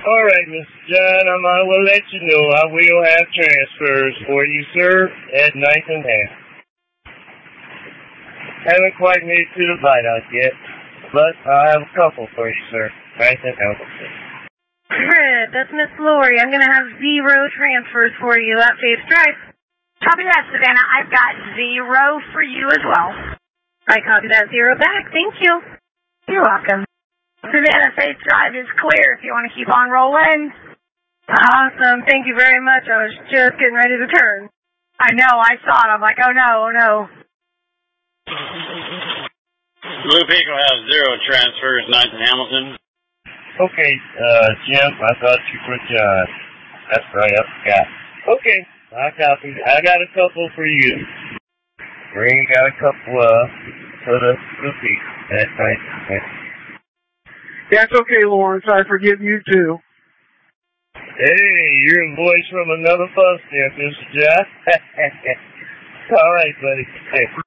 All right, Mr. John, I will let you know I will have transfers for you, sir, at 9th and half. Haven't quite made it to the Vidoc yet, but I have a couple for you, sir. 9th and Hamilton. Fred, that's Miss Lori. I'm going to have 0 transfers for you at Faith Drive. Copy that, Savannah. I've got 0 for you as well. I copy that 0 back. Thank you. You're welcome. Savannah, Faith Drive is clear if you want to keep on rolling. Awesome. Thank you very much. I was just getting ready to turn. I know. I saw it. I'm like, oh no. Blue Beagle has 0 transfers, 9th and Hamilton. Okay, Jim, I thought you put John. That's right, I forgot. Okay, I copied. I got a couple for you. Ring got a couple for the Blue Beagle. That's right. That's okay, Lawrence. I forgive you, too. Hey, you're a voice from another bus there, Mr. John. All right, buddy. Hey.